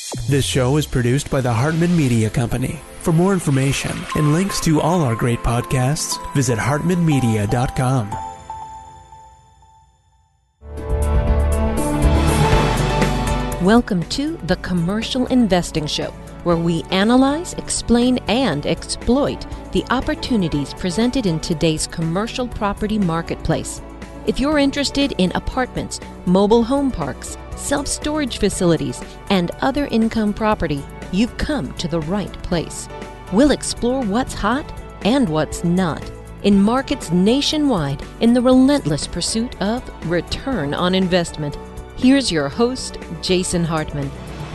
This show is produced by the Hartman Media Company. For more information and links to all our great podcasts, visit hartmanmedia.com. Welcome to The Commercial Investing Show, where we analyze, explain, and exploit the opportunities presented in today's commercial property marketplace. If you're interested in apartments, mobile home parks, self-storage facilities, and other income property, you've come to the right place. We'll explore what's hot and what's not in markets nationwide in the relentless pursuit of return on investment. Here's your host, Jason Hartman.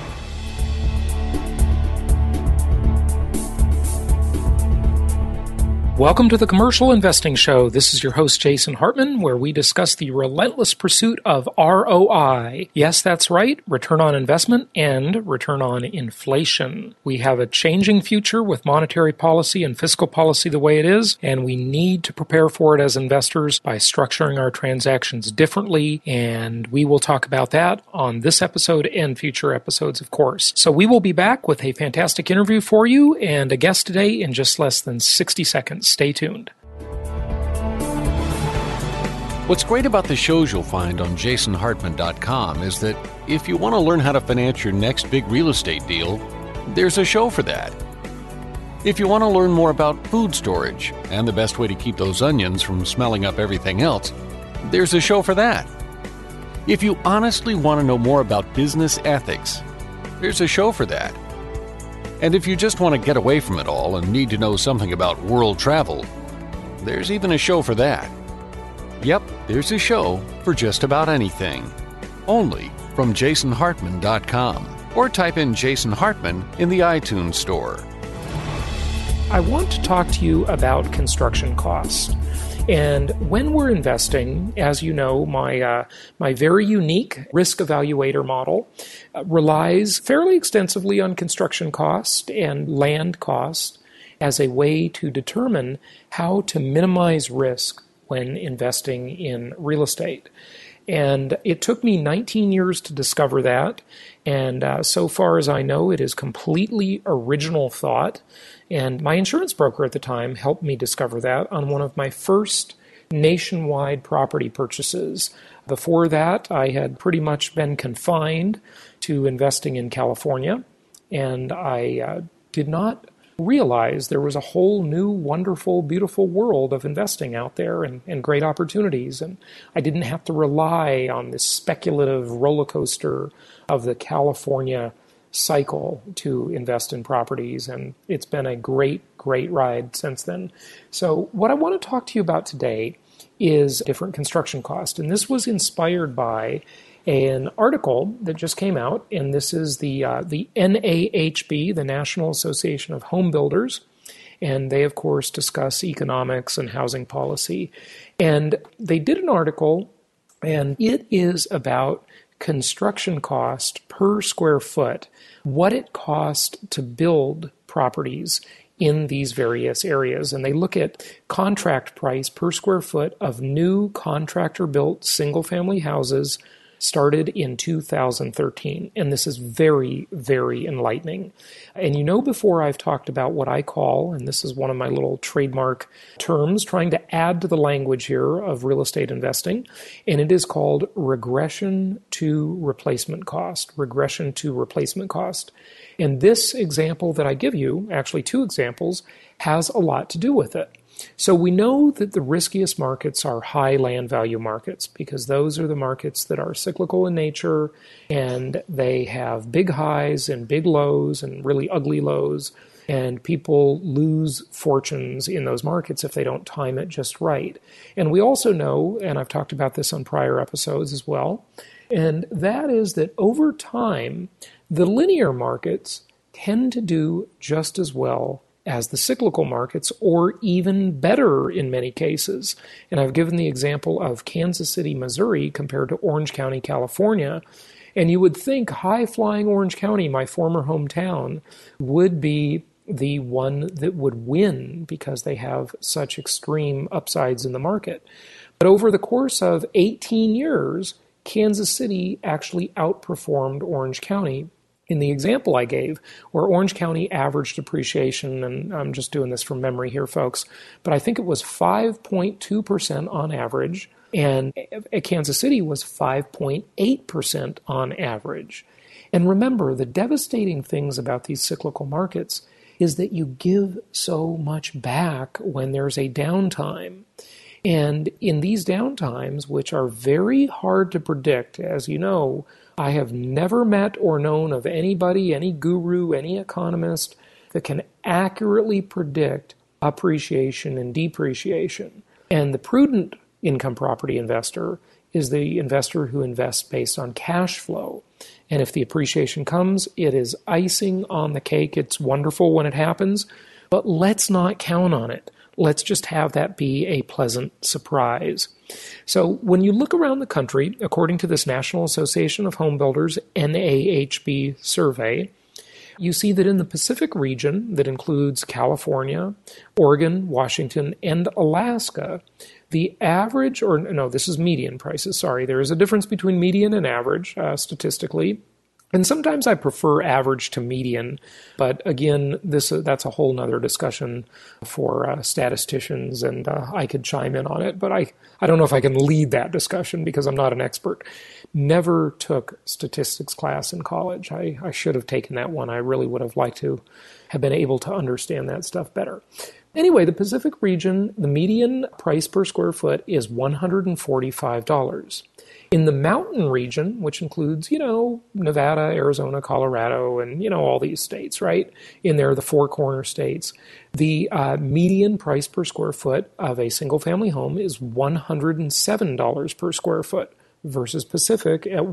Welcome to the Commercial Investing Show. This is your host, Jason Hartman, where we discuss the relentless pursuit of ROI. Yes, that's right, return on investment and return on inflation. We have a changing future with monetary policy and fiscal policy the way it is, and we need to prepare for it as investors by structuring our transactions differently, and we will talk about that on this episode and future episodes, of course. So we will be back with a fantastic interview for you and a guest today in just less than 60 seconds. Stay tuned. What's great about the shows you'll find on jasonhartman.com is that if you want to learn how to finance your next big real estate deal, there's a show for that. If you want to learn more about food storage and the best way to keep those onions from smelling up everything else, there's a show for that. If you honestly want to know more about business ethics, there's a show for that. And if you just want to get away from it all and need to know something about world travel, there's even a show for that. Yep, there's a show for just about anything. Only from jasonhartman.com, or type in Jason Hartman in the iTunes store. I want to talk to you about construction costs. And when we're investing, as you know, my very unique risk evaluator model relies fairly extensively on construction cost and land cost as a way to determine how to minimize risk when investing in real estate. And it took me 19 years to discover that. And so far as I know, it is completely original thought. And my insurance broker at the time helped me discover that on one of my first nationwide property purchases. Before that, I had pretty much been confined to investing in California. And I did not realize there was a whole new, wonderful, beautiful world of investing out there and great opportunities. And I didn't have to rely on this speculative roller coaster of the California cycle to invest in properties. And it's been a great ride since then. So what I want to talk to you about today is different construction cost. And this was inspired by an article that just came out, and this is the NAHB, the National Association of Home Builders, and they, of course, discuss economics and housing policy. And they did an article, and it is about construction cost per square foot, what it costs to build properties in these various areas. And they look at contract price per square foot of new contractor-built single-family houses started in 2013. And this is very, very enlightening. And you know, before I've talked about what I call, and this is one of my little trademark terms, trying to add to the language here of real estate investing, and it is called regression to replacement cost. Regression to replacement cost. And this example that I give you, actually two examples, has a lot to do with it. So we know that the riskiest markets are high land value markets because those are the markets that are cyclical in nature and they have big highs and big lows and really ugly lows, and people lose fortunes in those markets if they don't time it just right. And we also know, and I've talked about this on prior episodes as well, and that is that over time, the linear markets tend to do just as well as the cyclical markets, or even better in many cases. And I've given the example of Kansas City, Missouri, compared to Orange County, California. And you would think high-flying Orange County, my former hometown, would be the one that would win because they have such extreme upsides in the market. But over the course of 18 years, Kansas City actually outperformed Orange County In the example I gave, where Orange County average depreciation, and I'm just doing this from memory here, folks, but I think it was 5.2% on average, and Kansas City was 5.8% on average. And remember, the devastating things about these cyclical markets is that you give so much back when there's a downtime. And in these downtimes, which are very hard to predict, as you know, I have never met or known of anybody, any guru, any economist that can accurately predict appreciation and depreciation. And the prudent income property investor is the investor who invests based on cash flow. And if the appreciation comes, it is icing on the cake. It's wonderful when it happens, but let's not count on it. Let's just have that be a pleasant surprise. So when you look around the country, according to this National Association of Home Builders NAHB survey, you see that in the Pacific region, that includes California, Oregon, Washington, and Alaska, the average, or no, this is median prices, sorry. There is a difference between median and average statistically. And sometimes I prefer average to median, but again, that's a whole nother discussion for statisticians, and I could chime in on it, but I don't know if I can lead that discussion because I'm not an expert. Never took statistics class in college. I should have taken that one. I really would have liked to have been able to understand that stuff better. Anyway, the Pacific region, the median price per square foot is $145. In the mountain region, which includes, Nevada, Arizona, Colorado, and, all these states, right? In there, the four corner states, the median price per square foot of a single-family home is $107 per square foot versus Pacific at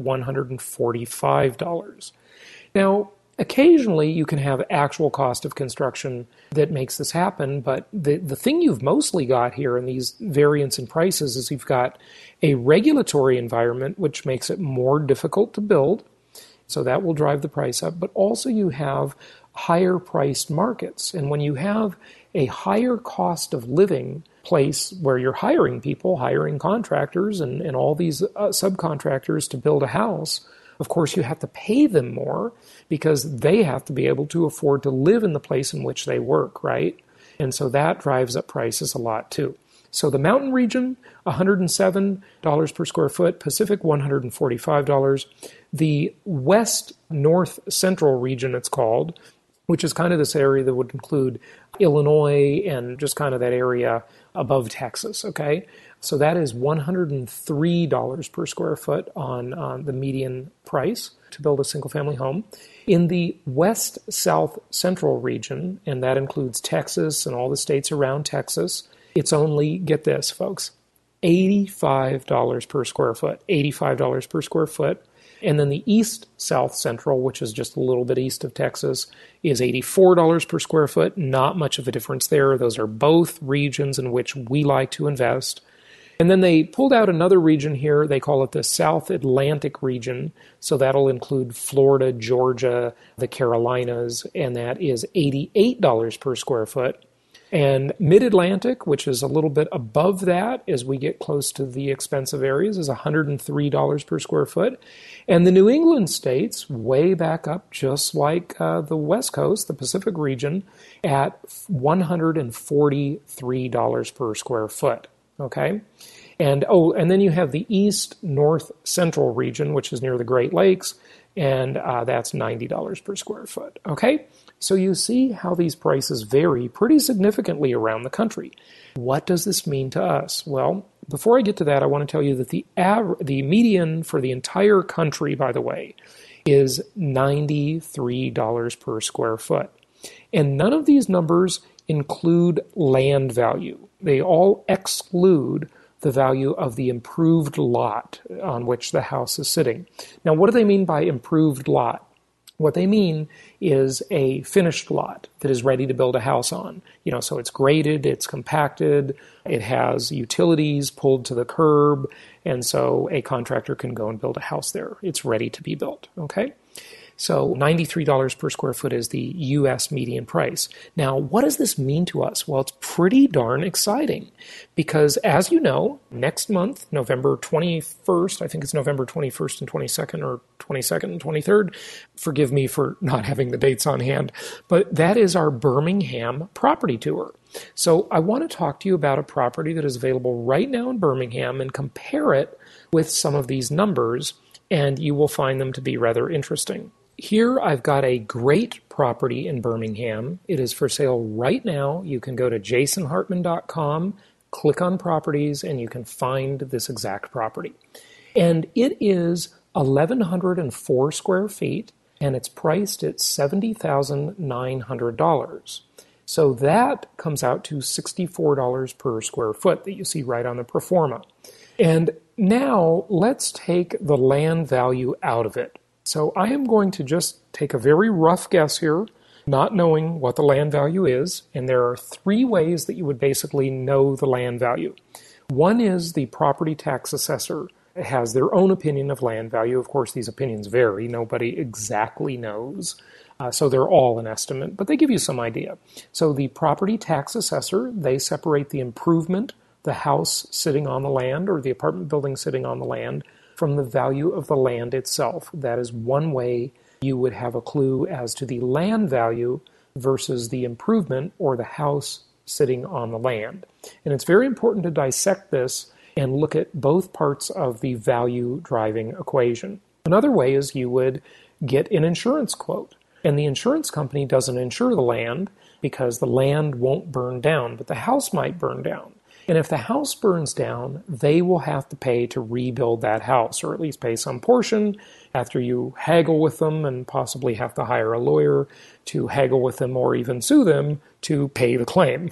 $145. Now, occasionally, you can have actual cost of construction that makes this happen, but the thing you've mostly got here in these variance in prices is you've got a regulatory environment which makes it more difficult to build, so that will drive the price up, but also you have higher priced markets. And when you have a higher cost of living place where you're hiring people, hiring contractors and all these subcontractors to build a house, of course, you have to pay them more because they have to be able to afford to live in the place in which they work, right? And so that drives up prices a lot too. So the mountain region, $107 per square foot, Pacific, $145. The west north central region, it's called, which is kind of this area that would include Illinois and just kind of that area above Texas, okay? So that is $103 per square foot on the median price to build a single-family home. In the west-south central region, and that includes Texas and all the states around Texas, it's only, get this, folks, $85 per square foot, $85 per square foot. And then the east-south central, which is just a little bit east of Texas, is $84 per square foot. Not much of a difference there. Those are both regions in which we like to invest. And then they pulled out another region here. They call it the South Atlantic region. So that'll include Florida, Georgia, the Carolinas, and that is $88 per square foot. And Mid-Atlantic, which is a little bit above that as we get close to the expensive areas, is $103 per square foot. And the New England states, way back up, just like the West Coast, the Pacific region, at $143 per square foot. Okay? And then you have the East North Central region, which is near the Great Lakes, and that's $90 per square foot. Okay? So you see how these prices vary pretty significantly around the country. What does this mean to us? Well, before I get to that, I want to tell you that the median for the entire country, by the way, is $93 per square foot. And none of these numbers include land value. They all exclude the value of the improved lot on which the house is sitting. Now, what do they mean by improved lot? What they mean is a finished lot that is ready to build a house on. So it's graded, it's compacted, it has utilities pulled to the curb, and so a contractor can go and build a house there. It's ready to be built, okay? So $93 per square foot is the U.S. median price. Now, what does this mean to us? Well, it's pretty darn exciting because, as you know, next month, November 21st, I think it's November 21st and 22nd or 22nd and 23rd. Forgive me for not having the dates on hand, but that is our Birmingham property tour. So I want to talk to you about a property that is available right now in Birmingham and compare it with some of these numbers, and you will find them to be rather interesting. Here I've got a great property in Birmingham. It is for sale right now. You can go to jasonhartman.com, click on properties, and you can find this exact property. And it is 1,104 square feet, and it's priced at $70,900. So that comes out to $64 per square foot that you see right on the pro forma. And now let's take the land value out of it. So I am going to just take a very rough guess here, not knowing what the land value is, and there are three ways that you would basically know the land value. One is the property tax assessor has their own opinion of land value. Of course, these opinions vary. Nobody exactly knows, so they're all an estimate, but they give you some idea. So the property tax assessor, they separate the improvement, the house sitting on the land or the apartment building sitting on the land, from the value of the land itself. That is one way you would have a clue as to the land value versus the improvement or the house sitting on the land. And it's very important to dissect this and look at both parts of the value driving equation. Another way is you would get an insurance quote. And the insurance company doesn't insure the land because the land won't burn down, but the house might burn down. And if the house burns down, they will have to pay to rebuild that house, or at least pay some portion after you haggle with them and possibly have to hire a lawyer to haggle with them or even sue them to pay the claim.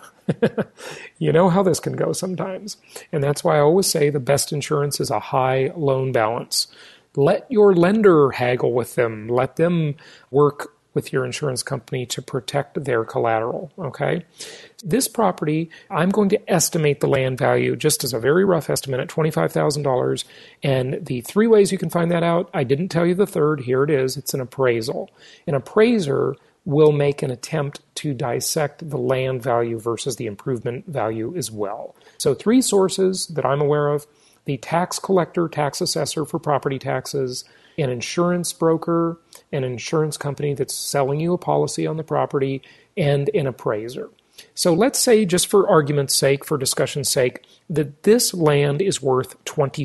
You know how this can go sometimes. And that's why I always say the best insurance is a high loan balance. Let your lender haggle with them. Let them work with your insurance company to protect their collateral, okay? This property, I'm going to estimate the land value just as a very rough estimate at $25,000. And the three ways you can find that out, I didn't tell you the third. Here it is. It's an appraisal. An appraiser will make an attempt to dissect the land value versus the improvement value as well. So three sources that I'm aware of: the tax collector, tax assessor for property taxes, an insurance broker, an insurance company that's selling you a policy on the property, and an appraiser. So let's say, just for argument's sake, for discussion's sake, that this land is worth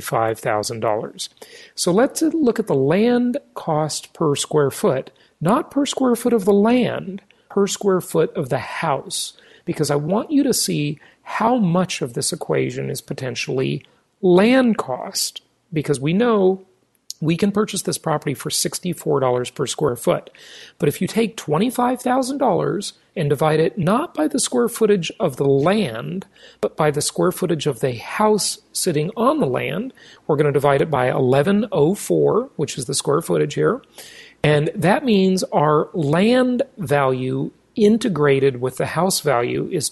$25,000. So let's look at the land cost per square foot, not per square foot of the land, per square foot of the house, because I want you to see how much of this equation is potentially land cost, because we know we can purchase this property for $64 per square foot. But if you take $25,000 and divide it not by the square footage of the land, but by the square footage of the house sitting on the land, we're going to divide it by 1104, which is the square footage here. And that means our land value integrated with the house value is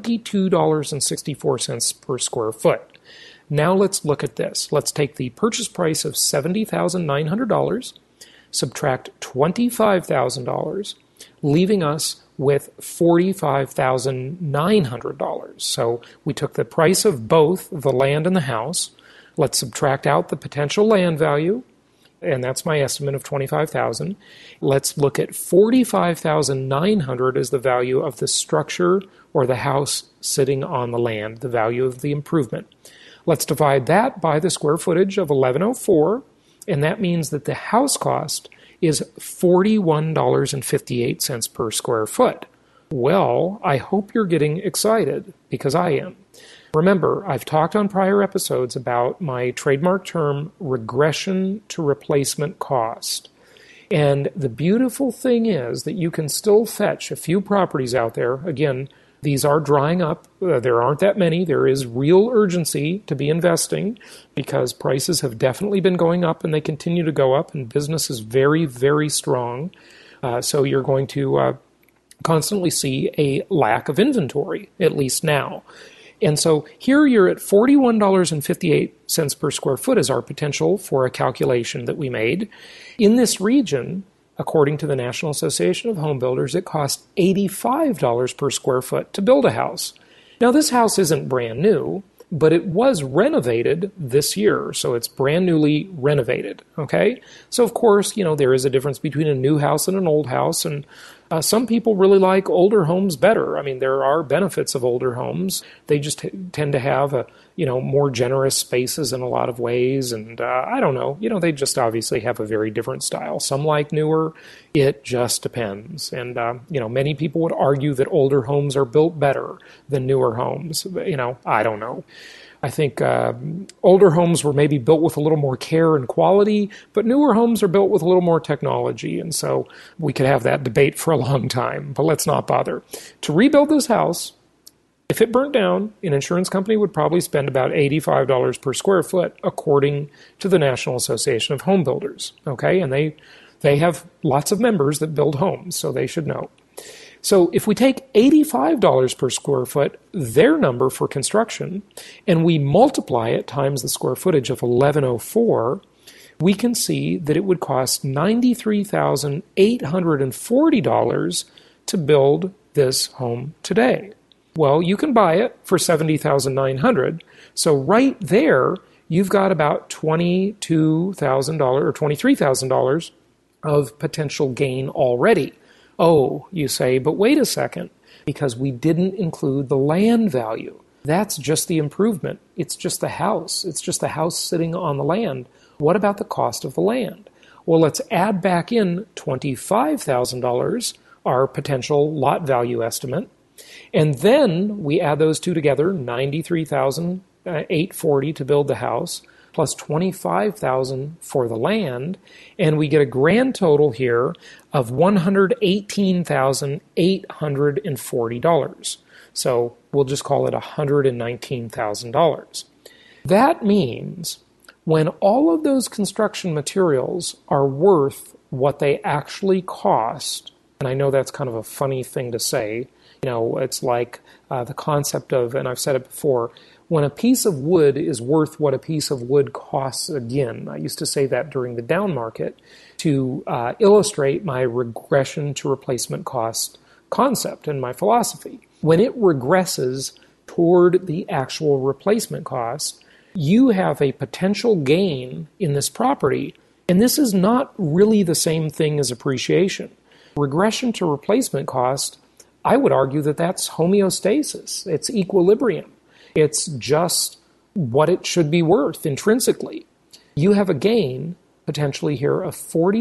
$22.64 per square foot. Now let's look at this. Let's take the purchase price of $70,900, subtract $25,000, leaving us with $45,900. So we took the price of both the land and the house. Let's subtract out the potential land value, and that's my estimate of $25,000. Let's look at $45,900 as the value of the structure or the house sitting on the land, the value of the improvement. Let's divide that by the square footage of 1104, and that means that the house cost is $41.58 per square foot. Well, I hope you're getting excited, because I am. Remember, I've talked on prior episodes about my trademark term, regression to replacement cost. And the beautiful thing is that you can still fetch a few properties out there. Again, these are drying up. There aren't that many. There is real urgency to be investing because prices have definitely been going up and they continue to go up, and business is very, very strong. So you're going to constantly see a lack of inventory, at least now. And so here you're at $41.58 per square foot as our potential for a calculation that we made. In this region, according to the National Association of Home Builders, it costs $85 per square foot to build a house. Now, this house isn't brand new, but it was renovated this year, so it's brand newly renovated, okay? So, of course, there is a difference between a new house and an old house, and some people really like older homes better. I mean, there are benefits of older homes. They just tend to have more generous spaces in a lot of ways, and I don't know, they just obviously have a very different style. Some like newer. It just depends. And, many people would argue that older homes are built better than newer homes. I don't know. I think older homes were maybe built with a little more care and quality, but newer homes are built with a little more technology. And so we could have that debate for a long time, but let's not bother. To rebuild this house, if it burnt down, an insurance company would probably spend about $85 per square foot, according to the National Association of Home Builders. Okay, and they have lots of members that build homes, so they should know. So if we take $85 per square foot, their number for construction, and we multiply it times the square footage of 1104, we can see that it would cost $93,840 to build this home today. Well, you can buy it for $70,900. So right there, you've got about $22,000 or $23,000 of potential gain already. Oh, you say, but wait a second, because we didn't include the land value. That's just the improvement. It's just the house. It's just the house sitting on the land. What about the cost of the land? Well, let's add back in $25,000, our potential lot value estimate, and then we add those two together, $93,840 to build the house, plus $25,000 for the land, and we get a grand total here of $118,840. So we'll just call it $119,000. That means when all of those construction materials are worth what they actually cost, and I know that's kind of a funny thing to say, it's like the concept of, and I've said it before, when a piece of wood is worth what a piece of wood costs again. I used to say that during the down market to illustrate my regression to replacement cost concept and my philosophy. When it regresses toward the actual replacement cost, you have a potential gain in this property, and this is not really the same thing as appreciation. Regression to replacement cost, I would argue that that's homeostasis. It's equilibrium. It's just what it should be worth intrinsically. You have a gain, potentially here, of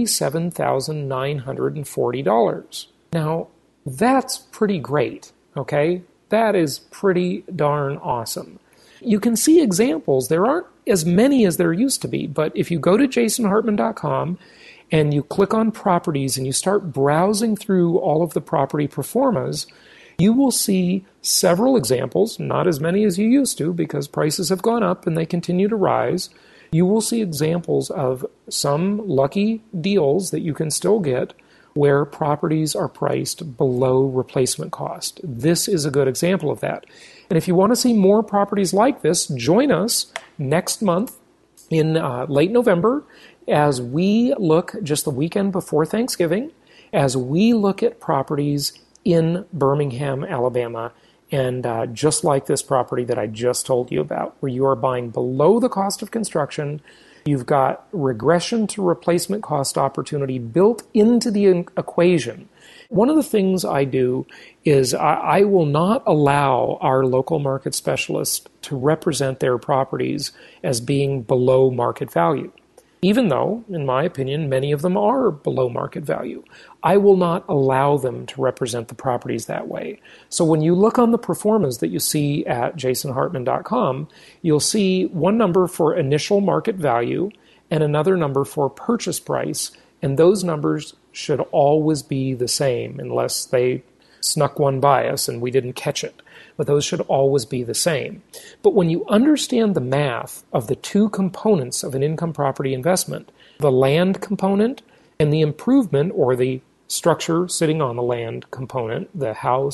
$47,940. Now, that's pretty great, okay? That is pretty darn awesome. You can see examples. There aren't as many as there used to be, but if you go to jasonhartman.com and you click on properties and you start browsing through all of the property performas, you will see several examples, not as many as you used to because prices have gone up and they continue to rise. You will see examples of some lucky deals that you can still get where properties are priced below replacement cost. This is a good example of that. And if you want to see more properties like this, join us next month in late November as we look just the weekend before Thanksgiving, as we look at properties in Birmingham, Alabama, and just like this property that I just told you about, where you are buying below the cost of construction, you've got regression to replacement cost opportunity built into the equation. One of the things I do is I will not allow our local market specialists to represent their properties as being below market value. Even though, in my opinion, many of them are below market value. I will not allow them to represent the properties that way. So when you look on the performance that you see at jasonhartman.com, you'll see one number for initial market value and another number for purchase price, and those numbers should always be the same unless they snuck one by us and we didn't catch it. But those should always be the same. But when you understand the math of the two components of an income property investment, the land component and the improvement or the structure sitting on the land component, the house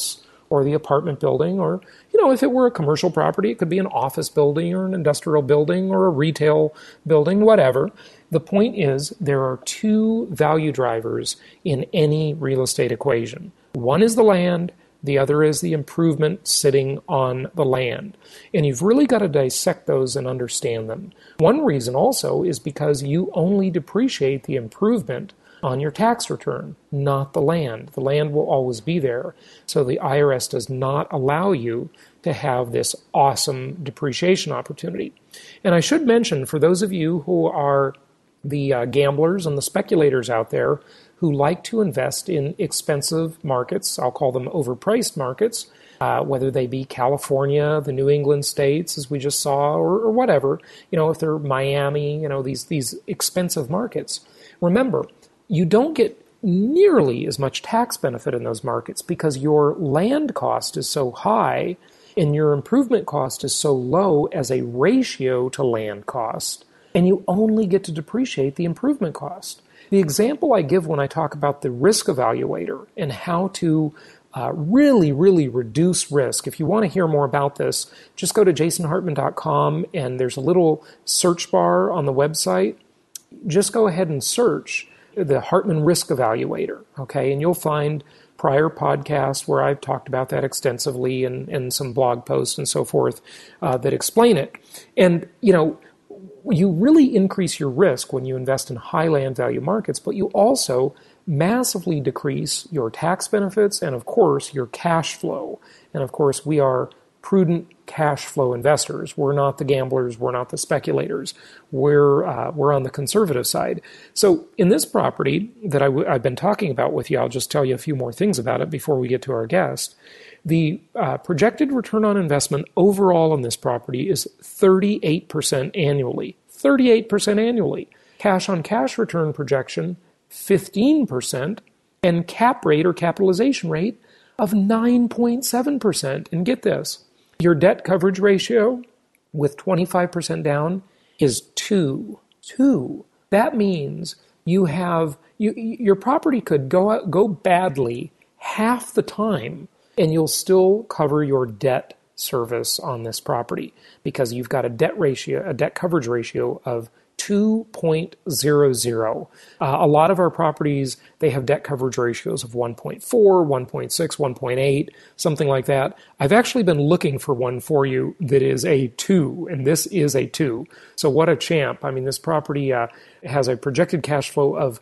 or the apartment building, or, if it were a commercial property, it could be an office building or an industrial building or a retail building, whatever. The point is there are two value drivers in any real estate equation. One is the land, the other is the improvement sitting on the land. And you've really got to dissect those and understand them. One reason also is because you only depreciate the improvement on your tax return, not the land. The land will always be there. So the IRS does not allow you to have this awesome depreciation opportunity. And I should mention, for those of you who are the gamblers and the speculators out there who like to invest in expensive markets, I'll call them overpriced markets, whether they be California, the New England states, as we just saw, or whatever, if they're Miami, these expensive markets. Remember, you don't get nearly as much tax benefit in those markets because your land cost is so high and your improvement cost is so low as a ratio to land cost, and you only get to depreciate the improvement cost. The example I give when I talk about the risk evaluator and how to really, really reduce risk. If you want to hear more about this, just go to jasonhartman.com and there's a little search bar on the website. Just go ahead and search the Hartman Risk Evaluator, okay? And you'll find prior podcasts where I've talked about that extensively and some blog posts and so forth that explain it. And, you really increase your risk when you invest in high land value markets, but you also massively decrease your tax benefits and, of course, your cash flow. And, of course, we are prudent cash flow investors. We're not the gamblers. We're not the speculators. We're on the conservative side. So in this property that I've been talking about with you, I'll just tell you a few more things about it before we get to our guest. The projected return on investment overall on this property is 38% annually. 38% annually. Cash on cash return projection, 15%, and cap rate or capitalization rate of 9.7%. And get this, your debt coverage ratio with 25% down is 2. That means your property could go badly half the time and you'll still cover your debt service on this property because you've got a debt coverage ratio of 2.00. A lot of our properties, they have debt coverage ratios of 1.4, 1.6, 1.8, something like that. I've actually been looking for one for you that is a 2, and this is a 2. So what a champ. I mean, this property has a projected cash flow of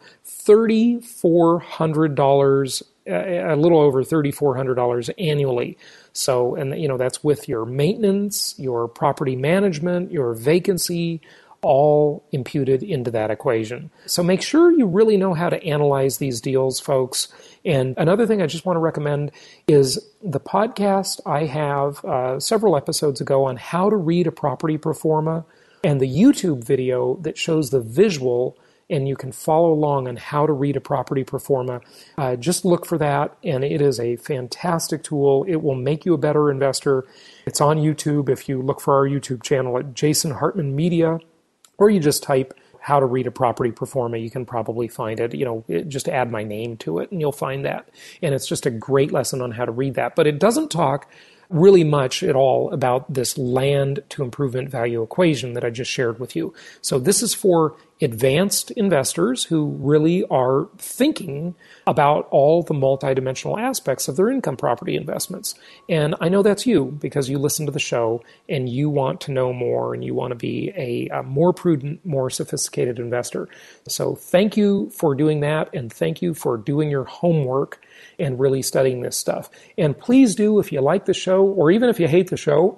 $3,400, a little over $3,400 annually. So, and that's with your maintenance, your property management, your vacancy, all imputed into that equation. So make sure you really know how to analyze these deals, folks. And another thing I just want to recommend is the podcast I have several episodes ago on how to read a property pro forma, and the YouTube video that shows the visual, and you can follow along on how to read a property pro forma. Just look for that, and it is a fantastic tool. It will make you a better investor. It's on YouTube. If you look for our YouTube channel at Jason Hartman Media, or you just type how to read a property pro forma, you can probably find it. Just add my name to it and you'll find that. And it's just a great lesson on how to read that. But it doesn't talk really much at all about this land to improvement value equation that I just shared with you. So this is for advanced investors who really are thinking about all the multidimensional aspects of their income property investments. And I know that's you because you listen to the show and you want to know more and you want to be a more prudent, more sophisticated investor. So thank you for doing that, and thank you for doing your homework and really studying this stuff. And please do, if you like the show, or even if you hate the show,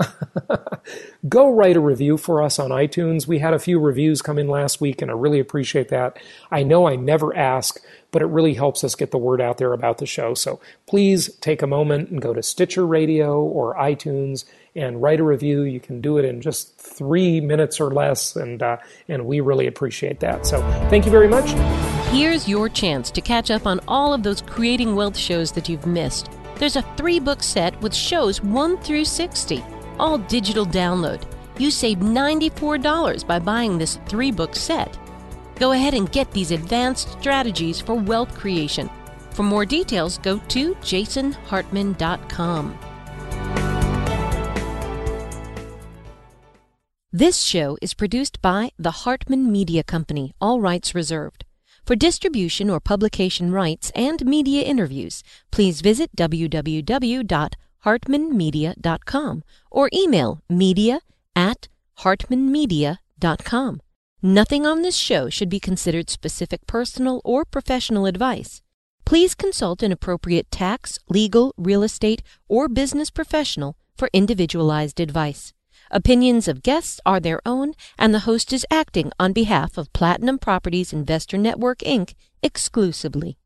go write a review for us on iTunes. We had a few reviews come in last week, and I really appreciate that. I know I never ask, but it really helps us get the word out there about the show. So please take a moment and go to Stitcher Radio or iTunes and write a review. You can do it in just 3 minutes or less, and we really appreciate that. So thank you very much. Here's your chance to catch up on all of those Creating Wealth shows that you've missed. There's a 3-book set with shows 1 through 60, all digital download. You save $94 by buying this 3-book set. Go ahead and get these advanced strategies for wealth creation. For more details, go to jasonhartman.com. This show is produced by the Hartman Media Company, all rights reserved. For distribution or publication rights and media interviews, please visit www.hartmanmedia.com or email media@hartmanmedia.com. Nothing on this show should be considered specific personal or professional advice. Please consult an appropriate tax, legal, real estate, or business professional for individualized advice. Opinions of guests are their own, and the host is acting on behalf of Platinum Properties Investor Network, Inc. exclusively.